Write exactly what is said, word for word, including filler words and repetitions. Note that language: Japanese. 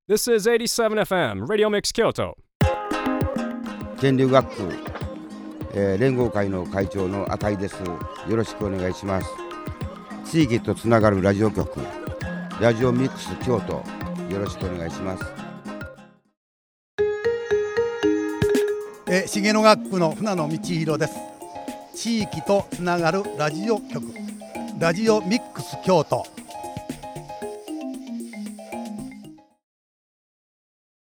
This is eighty-seven F M, Radio Mix Kyoto. 建立学区、えー、連合会の会長の赤井です。よろしくお願いします。地域とつながるラジオ局、ラジオミックス京都、よろしくお願いします。 えー、重野学区の船野道弘です。地域とつながるラジオ局、ラジオミックス京都。